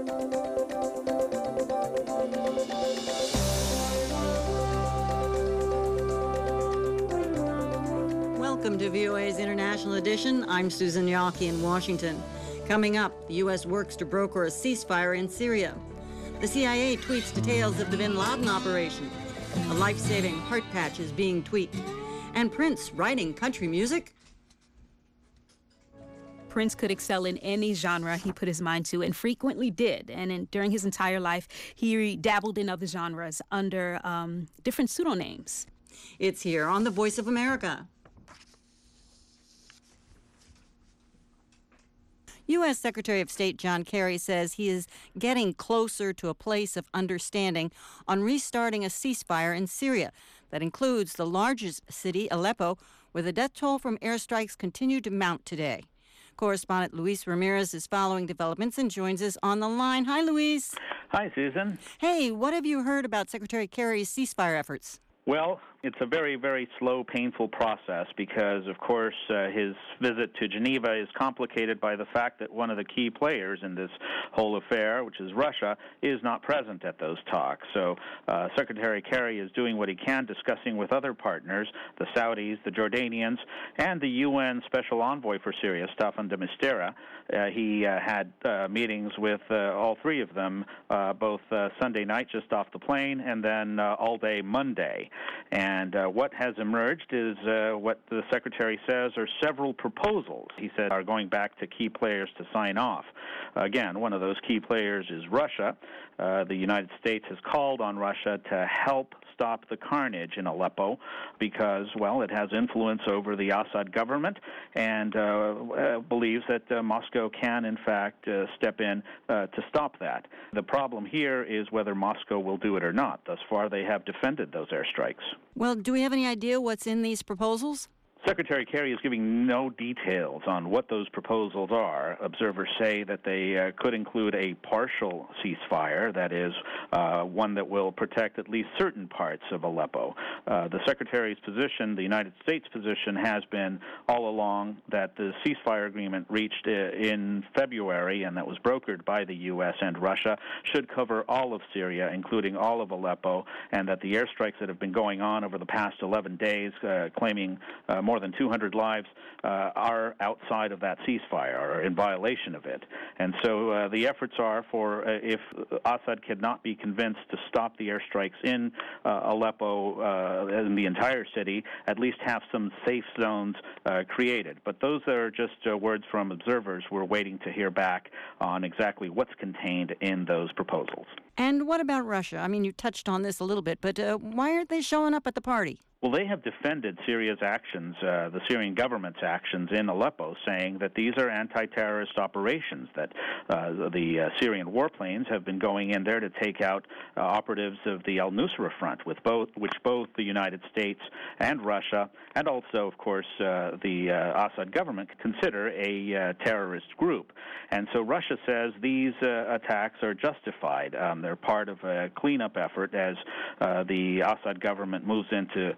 Welcome to VOA's International Edition. I'm Susan Yawkey in Washington. Coming up, the U.S. works to broker a ceasefire in Syria. The CIA tweets details of the bin Laden operation. A life-saving heart patch is being tweaked. And Prince writing country music? Prince could excel in any genre he put his mind to, and frequently did. And during his entire life, he dabbled in other genres under different pseudonames. It's here on The Voice of America. U.S. Secretary of State John Kerry says he is getting closer to a place of understanding on restarting a ceasefire in Syria that includes the largest city, Aleppo, where the death toll from airstrikes continued to mount today. Correspondent Luis Ramirez is following developments and joins us on the line. Hi, Luis. Hi, Susan. Hey, what have you heard about Secretary Kerry's ceasefire efforts? Well, it's a very, very slow, painful process because, of course, his visit to Geneva is complicated by the fact that one of the key players in this whole affair, which is Russia, is not present at those talks. So Secretary Kerry is doing what he can, discussing with other partners, the Saudis, the Jordanians, and the UN Special Envoy for Syria, Staffan de Mistura. He had meetings with all three of them, both Sunday night just off the plane and then all day Monday. And what has emerged is what the Secretary says are several proposals, he said, are going back to key players to sign off. Again, one of those key players is Russia. The United States has called on Russia to help stop the carnage in Aleppo because, well, it has influence over the Assad government and believes that Moscow can, in fact, step in to stop that. The problem here is whether Moscow will do it or not. Thus far, they have defended those airstrikes. Well, do we have any idea what's in these proposals? Secretary Kerry is giving no details on what those proposals are. Observers say that they could include a partial ceasefire, that is, one that will protect at least certain parts of Aleppo. The Secretary's position, the United States' position, has been all along that the ceasefire agreement reached in February, and that was brokered by the U.S. and Russia, should cover all of Syria, including all of Aleppo, and that the airstrikes that have been going on over the past 11 days, claiming more than 200 lives, are outside of that ceasefire or in violation of it. And so the efforts are for, if Assad cannot be convinced to stop the airstrikes in Aleppo, in the entire city, at least have some safe zones created. But those are just words from observers. We're waiting to hear back on exactly what's contained in those proposals. And what about Russia? I mean, you touched on this a little bit, but why aren't they showing up at the party? Well, they have defended Syria's actions, the Syrian government's actions in Aleppo, saying that these are anti-terrorist operations, that the Syrian warplanes have been going in there to take out operatives of the al-Nusra Front, which both the United States and Russia, and also, of course, the Assad government consider a terrorist group. And so Russia says these attacks are justified. They're part of a cleanup effort as the Assad government moves into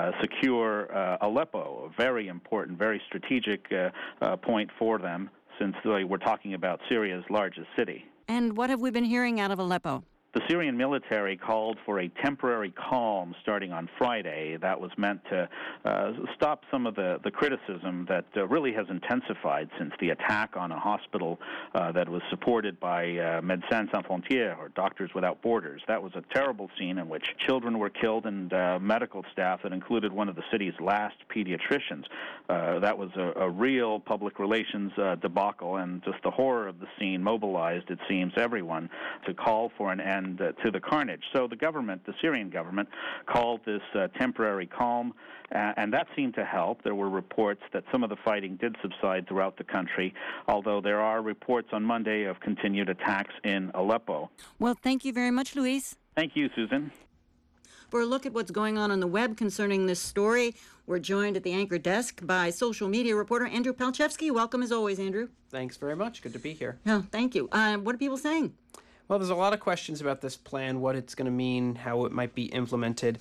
secure Aleppo, a very important, very strategic point for them, since we're talking about Syria's largest city. And what have we been hearing out of Aleppo? The Syrian military called for a temporary calm starting on Friday. That was meant to stop some of the criticism that really has intensified since the attack on a hospital that was supported by Médecins Sans Frontières, or Doctors Without Borders. That was a terrible scene in which children were killed and medical staff that included one of the city's last pediatricians. That was a real public relations debacle, and just the horror of the scene mobilized, it seems, everyone to call for an end to the carnage. So the government, the Syrian government, called this temporary calm, and that seemed to help. There were reports that some of the fighting did subside throughout the country, although there are reports on Monday of continued attacks in Aleppo. Well, thank you very much, Luis. Thank you, Susan. For a look at what's going on the web concerning this story, we're joined at the anchor desk by social media reporter Andrew Palchevsky. Welcome as always, Andrew. Thanks very much. Good to be here. Oh, thank you. What are people saying? Well, there's a lot of questions about this plan, what it's going to mean, how it might be implemented.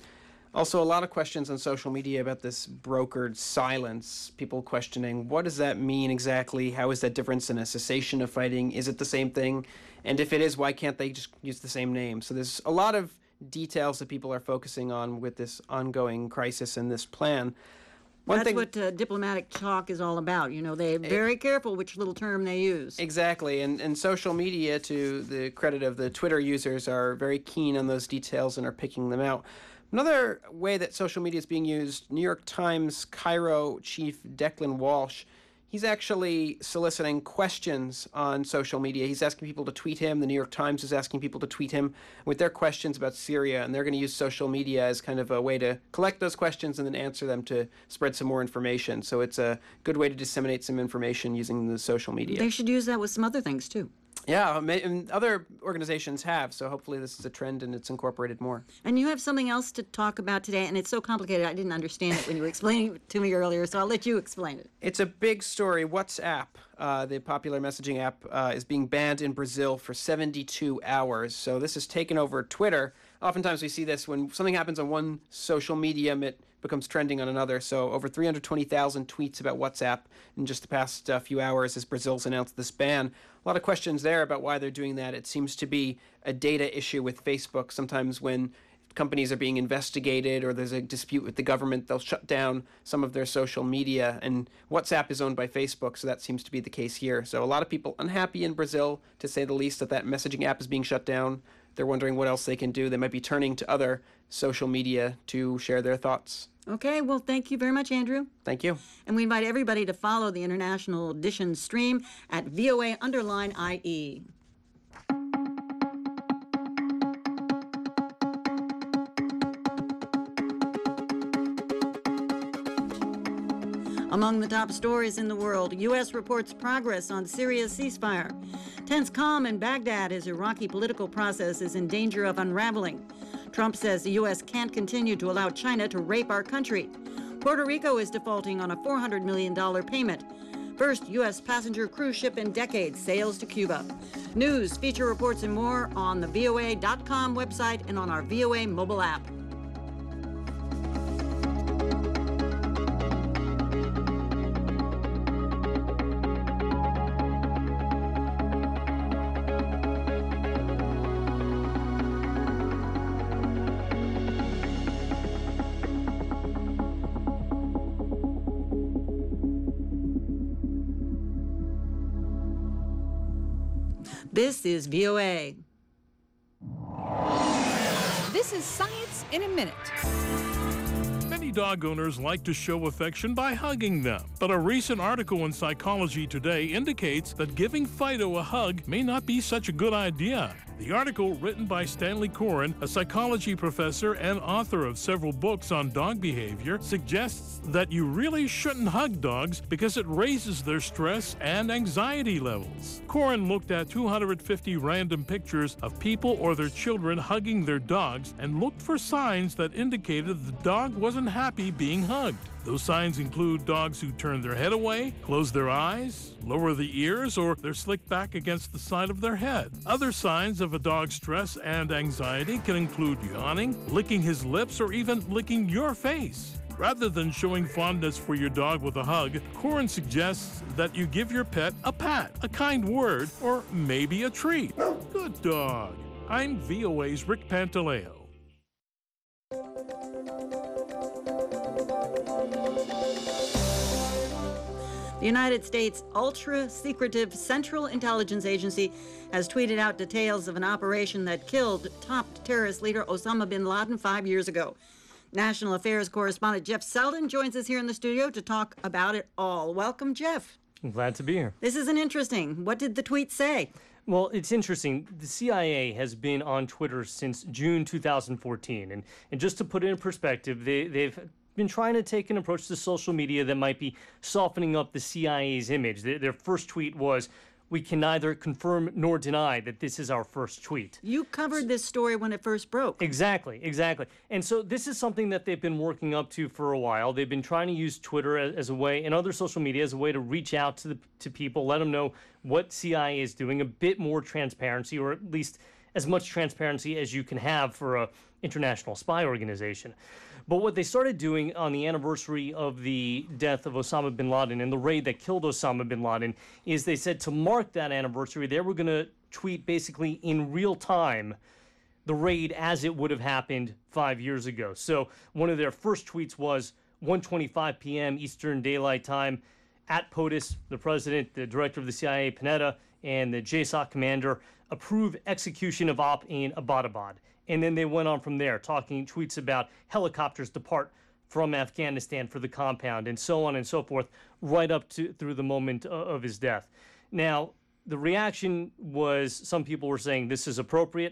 Also, a lot of questions on social media about this brokered silence. People questioning, what does that mean exactly? How is that different than a cessation of fighting? Is it the same thing? And if it is, why can't they just use the same name? So there's a lot of details that people are focusing on with this ongoing crisis and this plan. That's what diplomatic talk is all about. You know, they're very careful which little term they use. Exactly. And social media, to the credit of the Twitter users, are very keen on those details and are picking them out. Another way that social media is being used, New York Times Cairo chief Declan Walsh, he's actually soliciting questions on social media. He's asking people to tweet him. The New York Times is asking people to tweet him with their questions about Syria, and they're going to use social media as kind of a way to collect those questions and then answer them to spread some more information. So it's a good way to disseminate some information using the social media. They should use that with some other things, too. Yeah, and other organizations have, so hopefully this is a trend and it's incorporated more. And you have something else to talk about today, and it's so complicated I didn't understand it when you were explaining it to me earlier, so I'll let you explain it. It's a big story. WhatsApp, the popular messaging app, is being banned in Brazil for 72 hours. So this has taken over Twitter. Oftentimes we see this when something happens on one social medium, it becomes trending on another. So over 320,000 tweets about WhatsApp in just the past few hours as Brazil's announced this ban. A lot of questions there about why they're doing that. It seems to be a data issue with Facebook. Sometimes when companies are being investigated or there's a dispute with the government, they'll shut down some of their social media. And WhatsApp is owned by Facebook, so that seems to be the case here. So a lot of people unhappy in Brazil, to say the least, that messaging app is being shut down. They're wondering what else they can do. They might be turning to other social media to share their thoughts. Okay, well, thank you very much, Andrew. Thank you. And we invite everybody to follow the International Edition stream at VOA_IE. Among the top stories in the world, U.S. reports progress on Syria's ceasefire. Tense calm in Baghdad as Iraqi political process is in danger of unraveling. Trump says the U.S. can't continue to allow China to rape our country. Puerto Rico is defaulting on a $400 million payment. First U.S. passenger cruise ship in decades sails to Cuba. News, feature reports, and more on the VOA.com website and on our VOA mobile app. This is VOA. This is Science in a Minute. Many dog owners like to show affection by hugging them, but a recent article in Psychology Today indicates that giving Fido a hug may not be such a good idea. The article, written by Stanley Coren, a psychology professor and author of several books on dog behavior, suggests that you really shouldn't hug dogs because it raises their stress and anxiety levels. Coren looked at 250 random pictures of people or their children hugging their dogs and looked for signs that indicated the dog wasn't happy being hugged. Those signs include dogs who turn their head away, close their eyes, lower the ears, or they're slicked back against the side of their head. Other signs of a dog's stress and anxiety can include yawning, licking his lips, or even licking your face. Rather than showing fondness for your dog with a hug, Coren suggests that you give your pet a pat, a kind word, or maybe a treat. Good dog. I'm VOA's Rick Pantaleo. The United States ultra-secretive Central Intelligence Agency has tweeted out details of an operation that killed top terrorist leader Osama bin Laden 5 years ago. National Affairs correspondent Jeff Selden joins us here in the studio to talk about it all. Welcome, Jeff. I'm glad to be here. This isn't interesting. What did the tweet say? Well, it's interesting. The CIA has been on Twitter since June 2014. And just to put it in perspective, they've been trying to take an approach to social media that might be softening up the CIA's image. Their first tweet was, "We can neither confirm nor deny that this is our first tweet." You covered this story when it first broke. Exactly. And so this is something that they've been working up to for a while. They've been trying to use Twitter as a way, and other social media as a way to reach out to people, let them know what CIA is doing, a bit more transparency, or at least as much transparency as you can have for a international spy organization. But what they started doing on the anniversary of the death of Osama bin Laden and the raid that killed Osama bin Laden is they said to mark that anniversary, they were going to tweet basically in real time the raid as it would have happened 5 years ago. So one of their first tweets was 1:25 p.m. Eastern Daylight Time. At POTUS, the president, the director of the CIA, Panetta, and the JSOC commander approve execution of op in Abbottabad. And then they went on from there, talking tweets about helicopters depart from Afghanistan for the compound and so on and so forth, right up to through the moment of his death. Now, the reaction was some people were saying this is appropriate.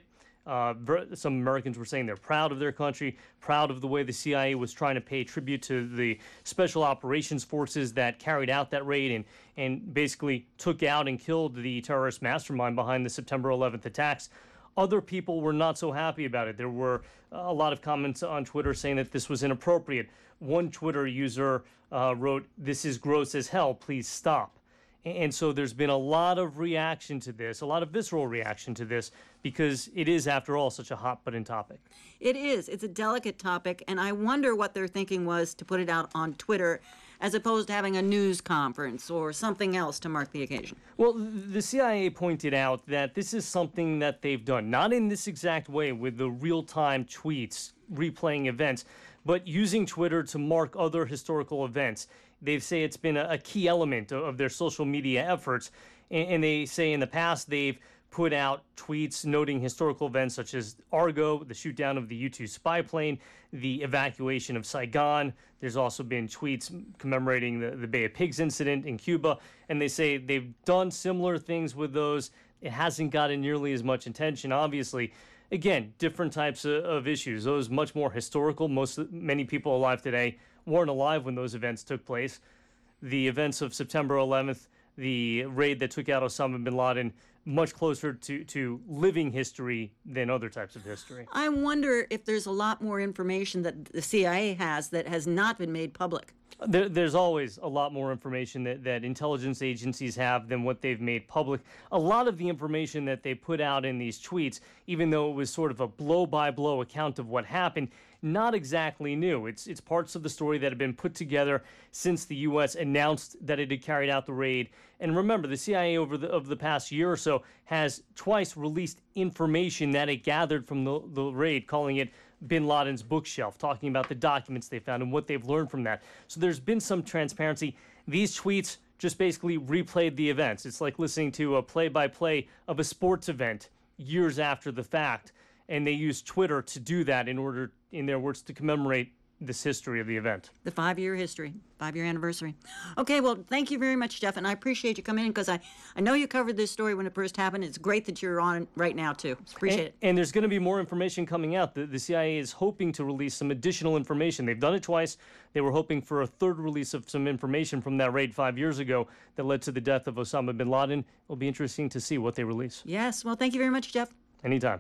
Some Americans were saying they're proud of their country, proud of the way the CIA was trying to pay tribute to the special operations forces that carried out that raid and basically took out and killed the terrorist mastermind behind the September 11th attacks. Other people were not so happy about it. There were a lot of comments on Twitter saying that this was inappropriate. One Twitter user wrote, "This is gross as hell, please stop." And so there's been a lot of reaction to this, a lot of visceral reaction to this, because it is, after all, such a hot-button topic. It is. It's a delicate topic, and I wonder what their thinking was to put it out on Twitter as opposed to having a news conference or something else to mark the occasion. Well, the CIA pointed out that this is something that they've done, not in this exact way with the real-time tweets replaying events, but using Twitter to mark other historical events. They say it's been a key element of their social media efforts, and they say in the past they've put out tweets noting historical events such as Argo, the shoot down of the U-2 spy plane, the evacuation of Saigon. There's also been tweets commemorating the Bay of Pigs incident in Cuba, and they say they've done similar things with those. It hasn't gotten nearly as much attention, obviously. Again, different types of issues. Those much more historical. Many people alive today weren't alive when those events took place. The events of September 11th, the raid that took out Osama bin Laden, much closer to living history than other types of history. I wonder if there's a lot more information that the CIA has that has not been made public. There's always a lot more information that intelligence agencies have than what they've made public. A lot of the information that they put out in these tweets, even though it was sort of a blow-by-blow account of what happened, not exactly new. It's parts of the story that have been put together since the U.S. announced that it had carried out the raid. And remember, the CIA over the past year or so has twice released information that it gathered from the raid, calling it bin Laden's bookshelf, talking about the documents they found and what they've learned from that. So there's been some transparency. These tweets just basically replayed the events. It's like listening to a play-by-play of a sports event years after the fact. And they used Twitter to do that in order, in their words, to commemorate this history of the event. The 5-year history, 5-year anniversary. Okay, well, thank you very much, Jeff, and I appreciate you coming in because I know you covered this story when it first happened. It's great that you're on right now, too. Appreciate it. And there's going to be more information coming out. The CIA is hoping to release some additional information. They've done it twice. They were hoping for a third release of some information from that raid 5 years ago that led to the death of Osama bin Laden. It'll be interesting to see what they release. Yes, well, thank you very much, Jeff. Anytime.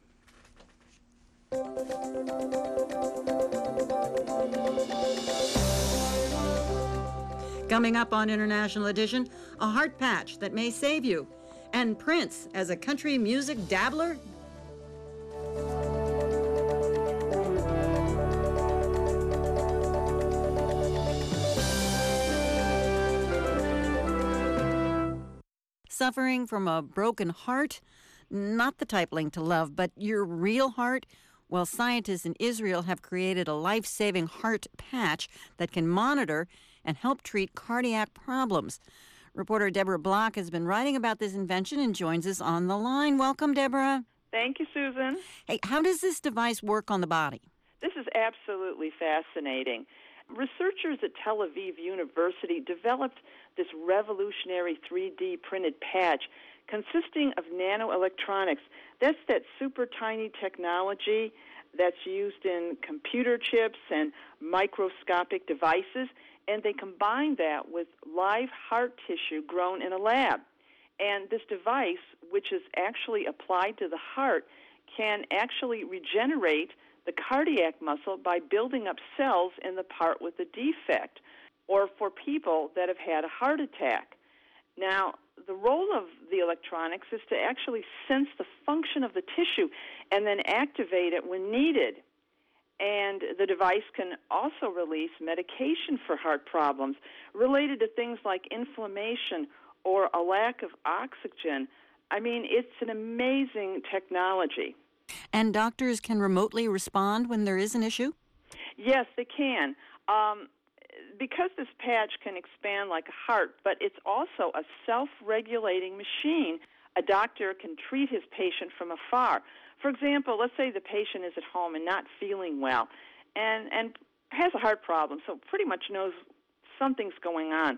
Coming up on International Edition, a heart patch that may save you, and Prince as a country music dabbler. Suffering from a broken heart? Not the type linked to love, but your real heart? Well, scientists in Israel have created a life-saving heart patch that can monitor and help treat cardiac problems. Reporter Deborah Block has been writing about this invention and joins us on the line. Welcome, Deborah. Thank you, Susan. Hey, how does this device work on the body? This is absolutely fascinating. Researchers at Tel Aviv University developed this revolutionary 3D printed patch consisting of nanoelectronics. That's that super tiny technology that's used in computer chips and microscopic devices, and they combine that with live heart tissue grown in a lab. And this device, which is actually applied to the heart, can actually regenerate the cardiac muscle by building up cells in the part with the defect, or for people that have had a heart attack. Now, the role of the electronics is to actually sense the function of the tissue and then activate it when needed. And the device can also release medication for heart problems related to things like inflammation or a lack of oxygen. I mean, it's an amazing technology. And doctors can remotely respond when there is an issue? Yes, they can. Because this patch can expand like a heart, but it's also a self-regulating machine, a doctor can treat his patient from afar. For example, let's say the patient is at home and not feeling well and has a heart problem, so pretty much knows something's going on.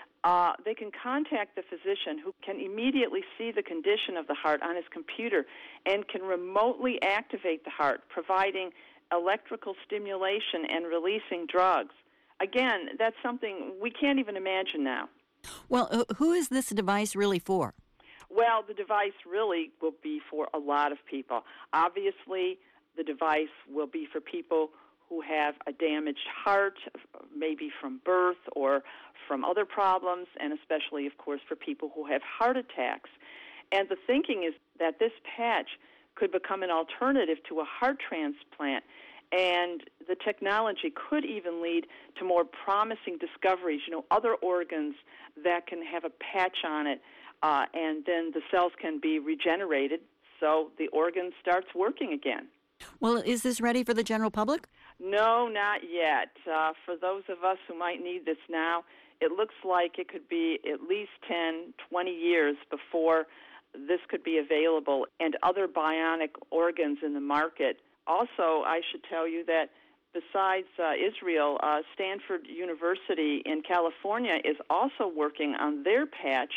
They can contact the physician, who can immediately see the condition of the heart on his computer and can remotely activate the heart, providing electrical stimulation and releasing drugs. Again, that's something we can't even imagine now. Well, who is this device really for? Well, the device really will be for a lot of people. Obviously, the device will be for people who have a damaged heart, maybe from birth or from other problems, and especially, of course, for people who have heart attacks. And the thinking is that this patch could become an alternative to a heart transplant, and the technology could even lead to more promising discoveries, other organs that can have a patch on it, and then the cells can be regenerated so the organ starts working again. Well, is this ready for the general public? No, not yet. For those of us who might need this now, it looks like it could be at least 10, 20 years before this could be available and other bionic organs in the market. Also, I should tell you that besides Israel, Stanford University in California is also working on their patch.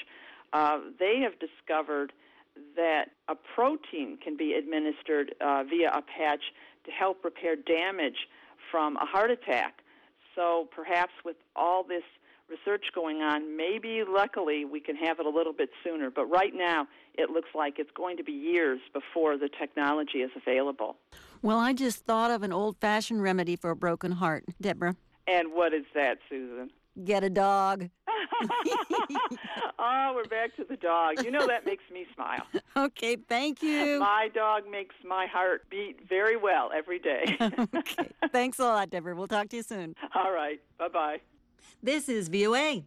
They have discovered that a protein can be administered via a patch to help repair damage from a heart attack. So perhaps with all this research going on, maybe luckily we can have it a little bit sooner. But right now, it looks like it's going to be years before the technology is available. Well, I just thought of an old-fashioned remedy for a broken heart, Deborah. And what is that, Susan? Get a dog. Oh, we're back to the dog. That makes me smile. Okay, thank you. My dog makes my heart beat very well every day. Okay, thanks a lot, Deborah. We'll talk to you soon. All right, bye-bye. This is VOA.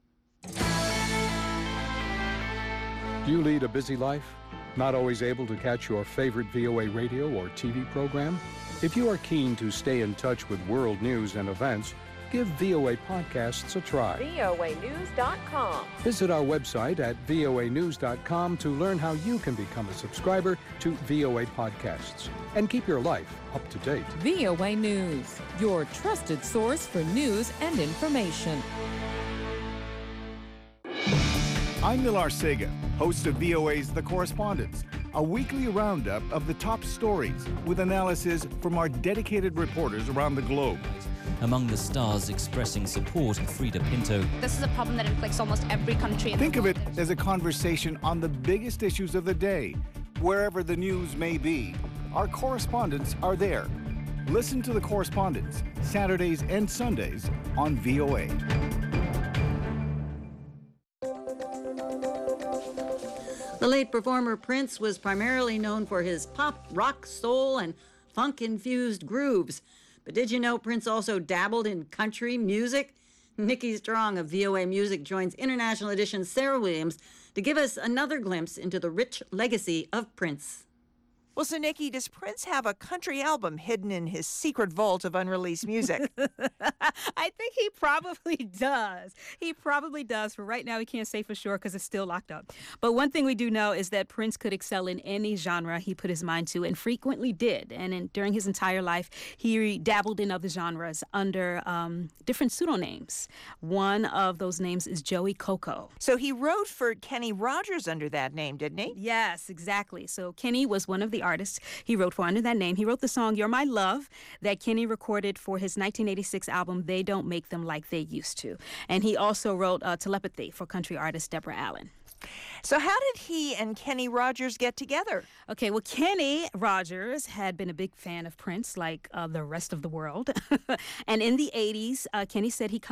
Do you lead a busy life? Not always able to catch your favorite VOA radio or TV program? If you are keen to stay in touch with world news and events, give VOA Podcasts a try. voanews.com. Visit our website at voanews.com to learn how you can become a subscriber to VOA Podcasts and keep your life up to date. VOA News, your trusted source for news and information. I'm Millar Sega, host of VOA's The Correspondents, a weekly roundup of the top stories with analysis from our dedicated reporters around the globe. Among the stars expressing support, Frida Pinto. This is a problem that inflicts almost every country in the world. Think of it as a conversation on the biggest issues of the day. Wherever the news may be, our correspondents are there. Listen to The Correspondents, Saturdays and Sundays on VOA. The late performer Prince was primarily known for his pop, rock, soul, and funk-infused grooves. But did you know Prince also dabbled in country music? Nikki Strong of VOA Music joins International Edition's Sarah Williams to give us another glimpse into the rich legacy of Prince. Well, so Nikki, does Prince have a country album hidden in his secret vault of unreleased music? I think he probably does. He probably does. For right now, we can't say for sure because it's still locked up. But one thing we do know is that Prince could excel in any genre he put his mind to, and frequently did. And during his entire life, he dabbled in other genres under different pseudonyms. One of those names is Joey Coco. So he wrote for Kenny Rogers under that name, didn't he? Yes, exactly. So Kenny was one of the artists he wrote for under that name. He wrote the song You're My Love that Kenny recorded for his 1986 album They Don't Make Them Like They Used To. And he also wrote Telepathy for country artist Deborah Allen. So how did he and Kenny Rogers get together? Okay, well, Kenny Rogers had been a big fan of Prince, like the rest of the world. And in the 80s, Kenny said he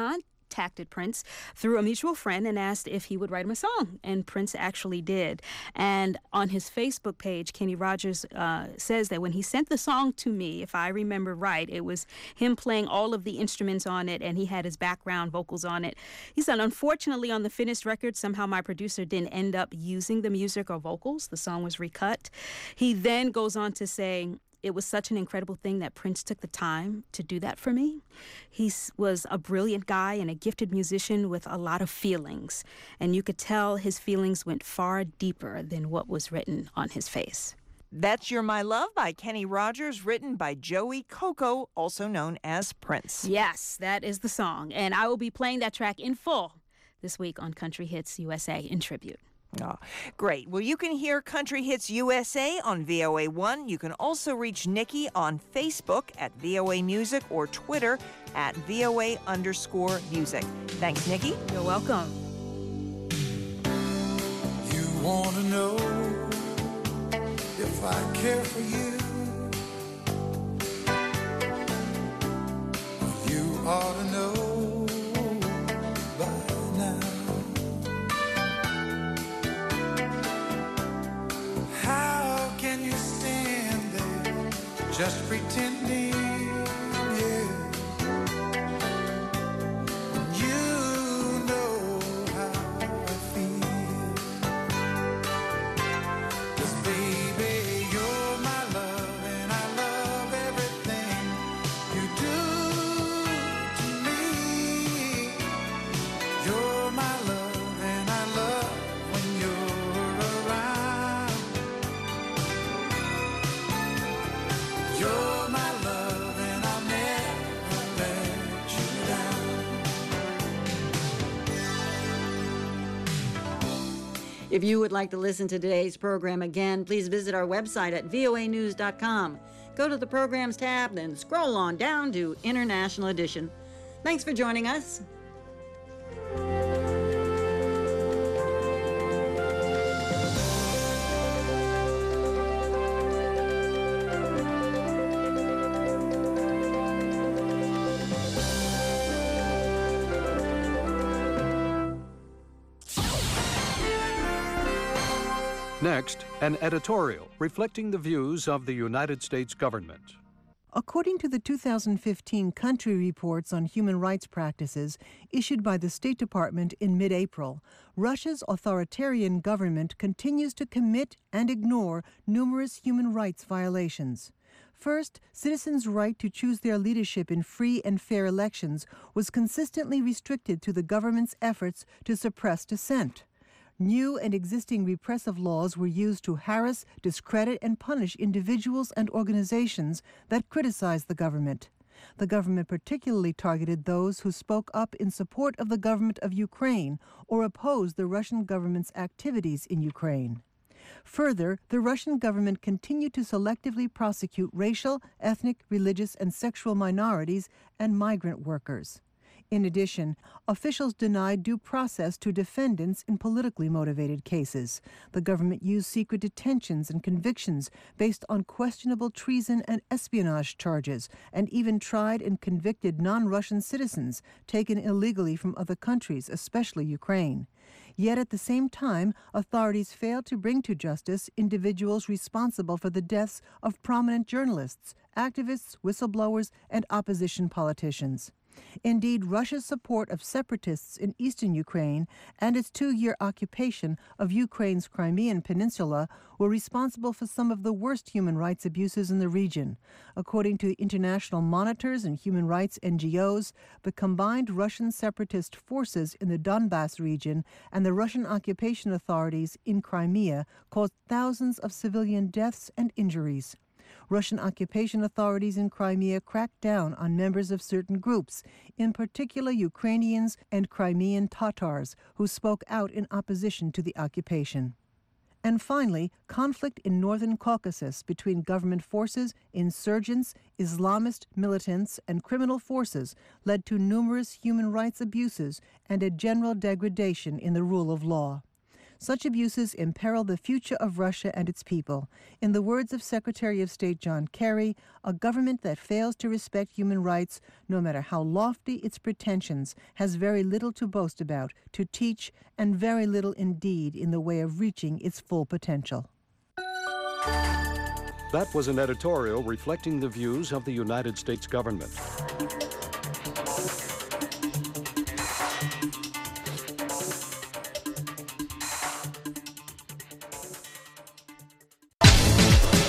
contacted Prince through a mutual friend and asked if he would write him a song, and Prince actually did. And on his Facebook page, Kenny Rogers says that when he sent the song to me, if I remember right, it was him playing all of the instruments on it, and he had his background vocals on it. He said, unfortunately, on the finished record, somehow my producer didn't end up using the music or vocals. The song was recut. He then goes on to say, it was such an incredible thing that Prince took the time to do that for me. He was a brilliant guy and a gifted musician with a lot of feelings, and you could tell his feelings went far deeper than what was written on his face. That's You're My Love by Kenny Rogers, written by Joey Coco, also known as Prince. Yes, that is the song, and I will be playing that track in full this week on Country Hits USA in tribute. Oh, great. Well, you can hear Country Hits USA on VOA1. You can also reach Nikki on Facebook at VOA Music or Twitter at VOA_music. Thanks, Nikki. You're welcome. You want to know if I care for you? You ought to know by now. How can you stand there just pretending, yeah, when you know how I feel? 'Cause baby, you're my love and I love everything you do to me. You're my love and I love when you're around. You're my love and I'll never let you down. If you would like to listen to today's program again, please visit our website at voanews.com. Go to the Programs tab, then scroll on down to International Edition. Thanks for joining us. Next, an editorial reflecting the views of the United States government. According to the 2015 Country Reports on Human Rights Practices issued by the State Department in mid-April, Russia's authoritarian government continues to commit and ignore numerous human rights violations. First, citizens' right to choose their leadership in free and fair elections was consistently restricted through the government's efforts to suppress dissent. New and existing repressive laws were used to harass, discredit, and punish individuals and organizations that criticized the government. The government particularly targeted those who spoke up in support of the government of Ukraine or opposed the Russian government's activities in Ukraine. Further, the Russian government continued to selectively prosecute racial, ethnic, religious, and sexual minorities and migrant workers. In addition, officials denied due process to defendants in politically motivated cases. The government used secret detentions and convictions based on questionable treason and espionage charges, and even tried and convicted non-Russian citizens taken illegally from other countries, especially Ukraine. Yet at the same time, authorities failed to bring to justice individuals responsible for the deaths of prominent journalists, activists, whistleblowers, and opposition politicians. Indeed, Russia's support of separatists in eastern Ukraine and its 2-year occupation of Ukraine's Crimean Peninsula were responsible for some of the worst human rights abuses in the region. According to international monitors and human rights NGOs, the combined Russian separatist forces in the Donbas region and the Russian occupation authorities in Crimea caused thousands of civilian deaths and injuries. Russian occupation authorities in Crimea cracked down on members of certain groups, in particular Ukrainians and Crimean Tatars, who spoke out in opposition to the occupation. And finally, conflict in northern Caucasus between government forces, insurgents, Islamist militants, and criminal forces led to numerous human rights abuses and a general degradation in the rule of law. Such abuses imperil the future of Russia and its people. In the words of Secretary of State John Kerry, a government that fails to respect human rights, no matter how lofty its pretensions, has very little to boast about, to teach, and very little indeed in the way of reaching its full potential. That was an editorial reflecting the views of the United States government.